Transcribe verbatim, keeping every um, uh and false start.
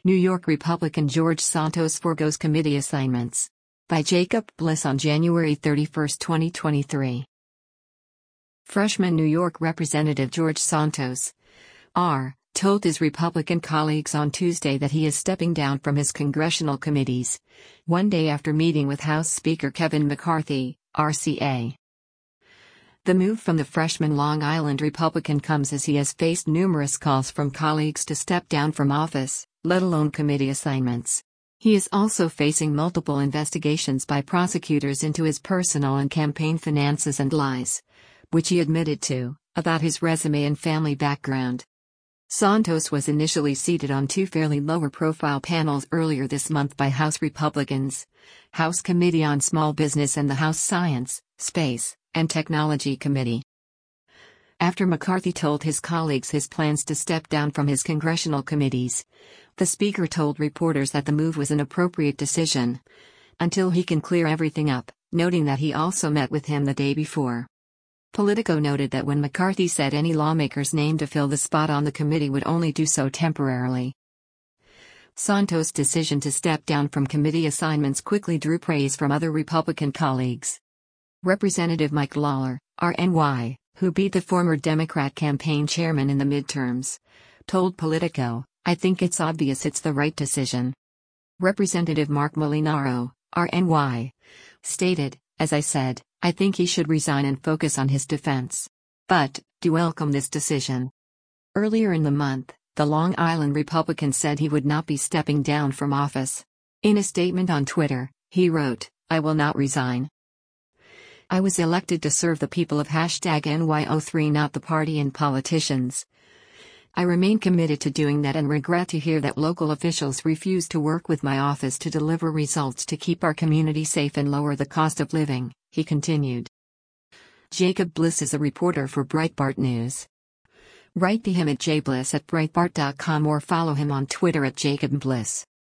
New York Republican George Santos forgoes committee assignments. By Jacob Bliss on January thirty-first, twenty twenty-three. Freshman New York Representative George Santos, R., told his Republican colleagues on Tuesday that he is stepping down from his congressional committees, one day after meeting with House Speaker Kevin McCarthy, R C A. The move from the freshman Long Island Republican comes as he has faced numerous calls from colleagues to step down from office, let alone committee assignments. He is also facing multiple investigations by prosecutors into his personal and campaign finances and lies, which he admitted to, about his resume and family background. Santos was initially seated on two fairly lower-profile panels earlier this month by House Republicans, House Committee on Small Business and the House Science, Space, and Technology Committee. After McCarthy told his colleagues his plans to step down from his congressional committees, the Speaker told reporters that the move was an appropriate decision, until he can clear everything up, noting that he also met with him the day before. Politico noted that when McCarthy said any lawmakers named to fill the spot on the committee would only do so temporarily. Santos' decision to step down from committee assignments quickly drew praise from other Republican colleagues. Representative Mike Lawler, R N Y, who beat the former Democrat campaign chairman in the midterms, told Politico, "I think it's obvious it's the right decision." Representative Mark Molinaro, R N Y, stated, "As I said, I think he should resign and focus on his defense. But, do welcome this decision." Earlier in the month, the Long Island Republican said he would not be stepping down from office. In a statement on Twitter, he wrote, "I will not resign. I was elected to serve the people of hashtag N Y O three, not the party and politicians. I remain committed to doing that and regret to hear that local officials refuse to work with my office to deliver results to keep our community safe and lower the cost of living," he continued. Jacob Bliss is a reporter for Breitbart News. Write to him at jbliss at breitbart dot com or follow him on Twitter at Jacob Bliss.